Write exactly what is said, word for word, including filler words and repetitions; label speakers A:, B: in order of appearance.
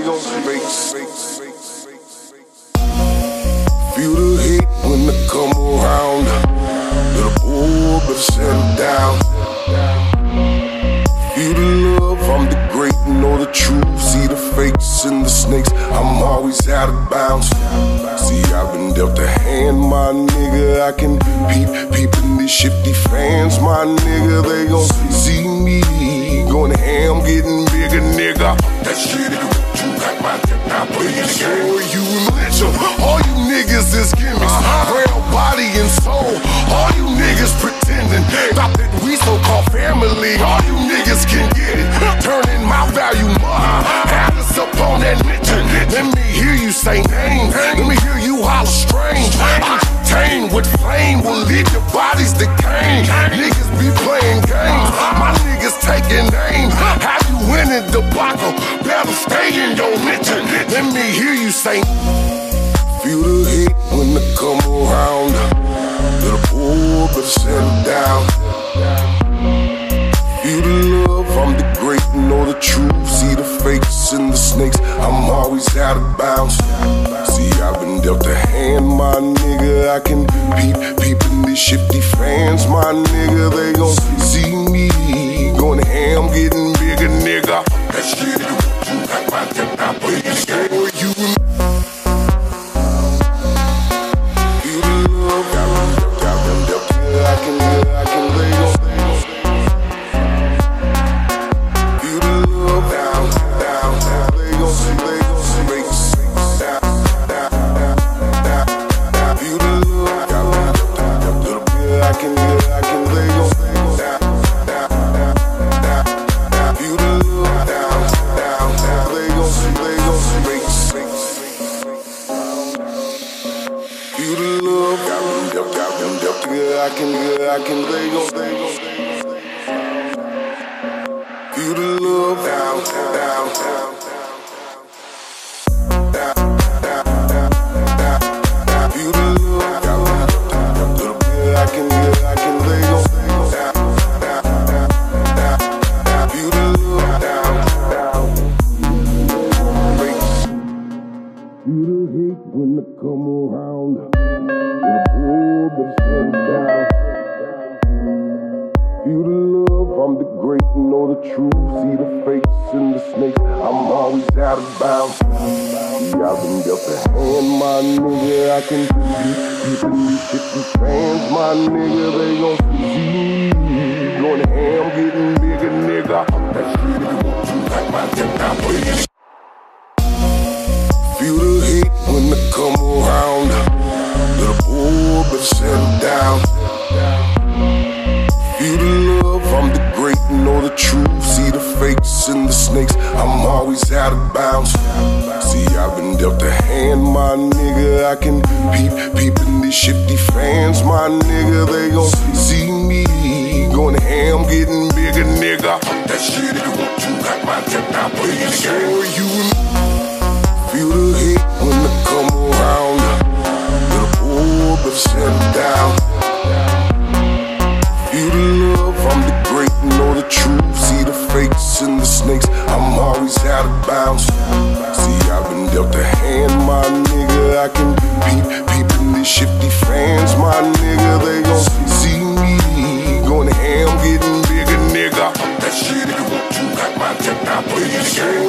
A: gon' make. Feel the hate when they come around. Little boy, better settle down. Feel the love, I'm the great, know the truth. See the fakes and the snakes, I'm always out of bounds. See, I've been dealt a hand, my nigga. I can peep, peeping these shifty fans, my nigga. They gon' see me going ham, getting bigger, nigga. That shit is what you got my tip now, please. Or you Mitchell, all you niggas is gimmicks. Real body and soul, all you niggas pretending. Thought that we so-called family, all you niggas can get it. Turning my value mud, had us up on that mention. Let me hear you say names, let me hear you holler strange. Octane with flame will leave your bodies decaying. Niggas be playing games, my niggas taking aim. Have you in the debacle, better stay in your mention. Let me hear you say. Feel the hate when they come around. Little boy, better settle down. Feel the love, I'm the great, know the truth. See the fakes and the snakes, I'm always out of bounds. See, I've been dealt a hand, my nigga. I can peep, peeping these shifty fans, my nigga. They gon' see me going ham, getting bigger, nigga. That shit is what you got my tip now, please. Or you feel the love, got them dealt, yeah, I can, yeah, I can lay on. I can, yeah, I can lay on. Feel the love down, down, down, down, down. Feel the love down, yeah, I can, yeah, I can lay on. Feel the love down, down. Feel the hate when they come around. Little boy, better settle down. Feel the love, I'm the great, know the truth. See the fakes and the snakes, I'm always out of bounds. See, I've been dealt a hand, my nigga. I can peep, peeping these shifty fans, my nigga. They gon' see me going ham, getting bigger, nigga. That shit is what you got my tip now, please. Feel the hate when they come around. Little boy, better settle down. Feel the love, I'm the great, know the truth. See the fakes and the snakes, I'm always out of bounds. See, I've been dealt a hand, my nigga. I can peep, peeping these shifty fans, my nigga. They gon' see me going ham, getting bigger, nigga. That shit is what you got my tip now, please. Or you feel the hate when they come around. Little boy, better settle down. Feel the love, I'm the great, know the truth. See the fakes and the snakes, I'm always out of bounds. See, I've been dealt a hand, my nigga. I can peep, peeping these shifty fans, my nigga. They gon' see me going ham, getting bigger, nigga. That shit is what you got my tip now, please.